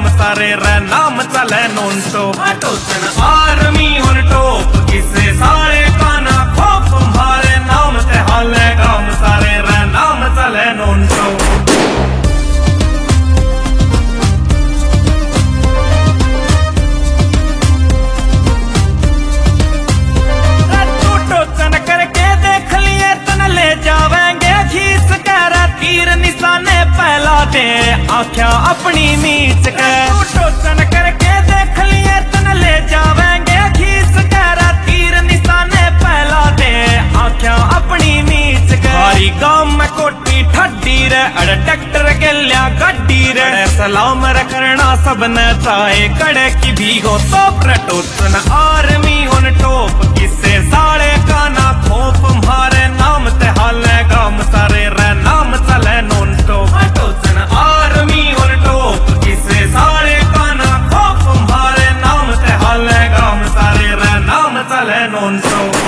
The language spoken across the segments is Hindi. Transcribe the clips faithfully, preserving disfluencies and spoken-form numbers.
सारे रे नाम चले नॉन स्टॉप। टोचन आर्मी ऑन टॉप किसे सारे काना खोप तुम्हारे नाम ते हाले काम सारे रे नाम चले नॉन स्टॉप। आख्या अपनी मीच के टोचन करके देख लिए तन ले जावेंगे खींच कर तीर निशाने पहला दे। आख्या अपनी मीच के हमारी गांव में कोटी ठड्डी रे अड़ ट्रैक्टर के लिया गड्डी रे सलाम रखना सब न चाहे कड़े की भी हो तो टोचन आर्मी ऑन टॉप किसे सारे का ना खोप हमारे नाम ते हाले गाम सारे रे नाम चले नॉन स्टॉप। टोचन आर्मी ऑन टॉप किसे सारे का ना खोप तुम्हारे नाम ते हाले गाम सारे रे नाम चले नॉन स्टॉप।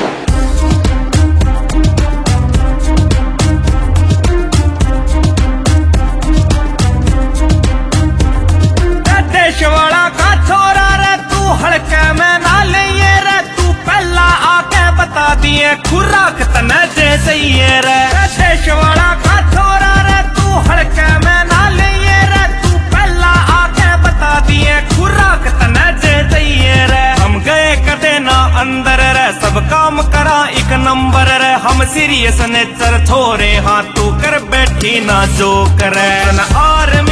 देशवाड़ा का छोरा रे तू हड़के में ना ले रे तू पहला आके बता दिए खुराक तने दे सही रे। देशवाड़ा का छोरा रे तू हड़के में ना ले रे तू पहला आके बता दिए खुराक तने दे सही रे। हम गए कदे ना अंदर रे सब काम करा एक नंबर रे हम सीरियस नेचर थोड़े हाँ तू कर बैठी ना जो करे आर्मी